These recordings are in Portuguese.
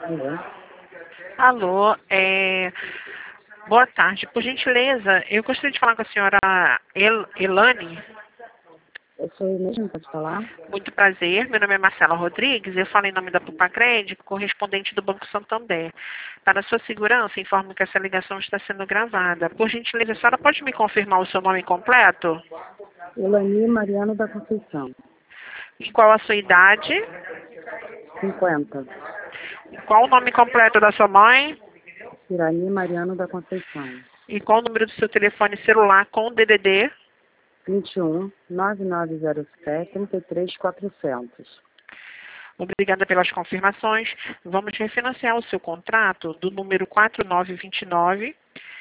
Alô? Alô, boa tarde. Por gentileza, eu gostaria de falar com a senhora Elane. Eu sou eu mesmo, pode falar? Muito prazer, meu nome é Marcela Rodrigues, eu falo em nome da Pupacred, correspondente do Banco Santander. Para sua segurança, informo que essa ligação está sendo gravada. Por gentileza, a senhora pode me confirmar o seu nome completo? Elani Mariano da Conceição, E qual a sua idade? 50. E qual o nome completo da sua mãe? Irani Mariano da Conceição, E qual o número do seu telefone celular com o DDD? 21 9907 33400. Obrigada pelas confirmações. Vamos refinanciar o seu contrato do número 4929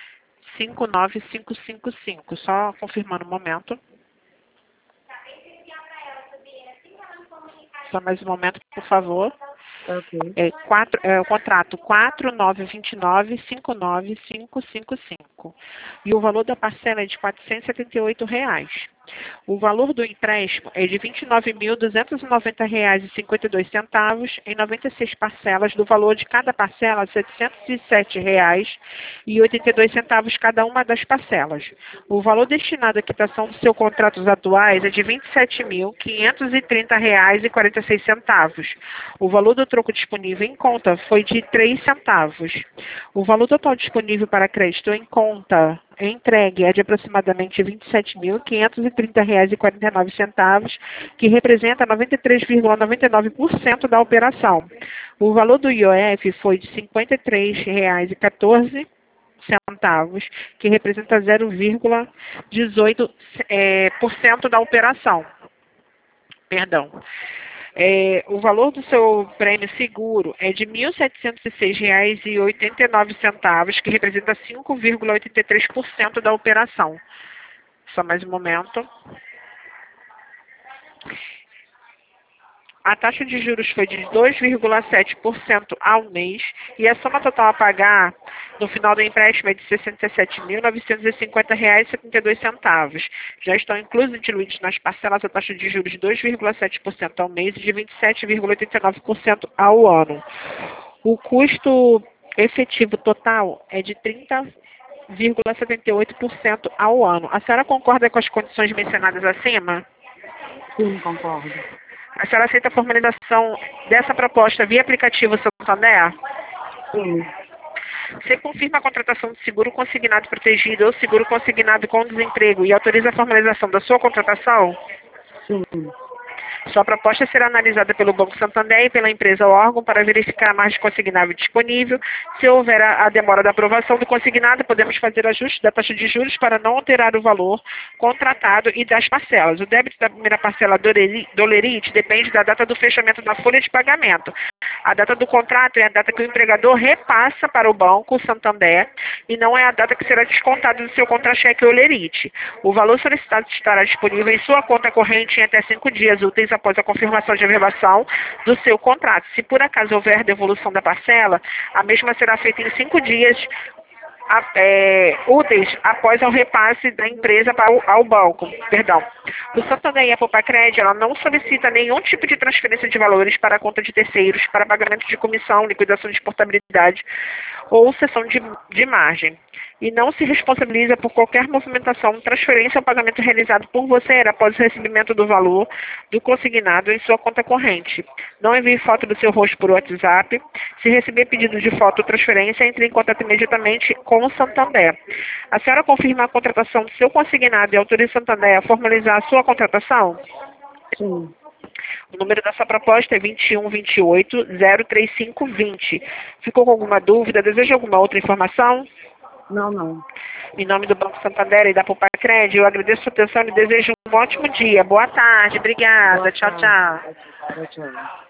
59555. Só confirmando um momento. Só mais um momento, por favor. Tá ok. O contrato 4929 59555. E o valor da parcela é de R$ 478. O valor do empréstimo é de R$ 29.290,52 em 96 parcelas, do valor de cada parcela R$ 707,82 cada uma das parcelas. O valor destinado à quitação dos seus contratos atuais é de R$ 27.530,46. O valor do troco disponível em conta foi de 3 centavos. O valor total disponível para crédito em conta entregue é de aproximadamente R$ 27.530,49, que representa 93,99% da operação. O valor do IOF foi de R$ 53,14, que representa 0,18% da operação. Perdão. O valor do seu prêmio seguro é de R$ 1.706,89, que representa 5,83% da operação. Só mais um momento. A taxa de juros foi de 2,7% ao mês e a soma total a pagar no final do empréstimo é de R$ 67.950,72. Já estão inclusos e diluídos nas parcelas a taxa de juros de 2,7% ao mês e de 27,89% ao ano. O custo efetivo total é de 30,78% ao ano. A senhora concorda com as condições mencionadas acima? Sim, concordo. A senhora aceita a formalização dessa proposta via aplicativo Santander? Sim, Você confirma a contratação de seguro consignado protegido ou seguro consignado com desemprego e autoriza a formalização da sua contratação? sim, Sua proposta será analisada pelo Banco Santander e pela empresa ou órgão para verificar a margem consignável disponível. Se houver a demora da aprovação do consignado, podemos fazer ajuste da taxa de juros para não alterar o valor contratado e das parcelas. O débito da primeira parcela do lerite depende da data do fechamento da folha de pagamento. A data do contrato é a data que o empregador repassa para o Banco Santander e não é a data que será descontada do seu contra-cheque ou lerite. O valor solicitado estará disponível em sua conta corrente em até 5 dias úteis após a confirmação de averbação do seu contrato. Se por acaso houver devolução da parcela, a mesma será feita em 5 dias úteis após o repasse da empresa ao banco. O Santander e a Pupacred, ela não solicita nenhum tipo de transferência de valores para a conta de terceiros, para pagamento de comissão, liquidação de portabilidade ou cessão de margem. E não se responsabiliza por qualquer movimentação, transferência ou pagamento realizado por você após o recebimento do valor do consignado em sua conta corrente. Não envie foto do seu rosto por WhatsApp. Se receber pedido de foto ou transferência, entre em contato imediatamente com o Santander. A senhora confirma a contratação do seu consignado e autoriza o Santander a formalizar a sua contratação? sim. O número da sua proposta é 2128-03520. Ficou com alguma dúvida? Deseja alguma outra informação? Não. Em nome do Banco Santander e da Pupacred, eu agradeço a sua atenção e desejo um ótimo dia. Boa tarde, obrigada. Boa Tchau, tarde. tchau. Tchau, tchau.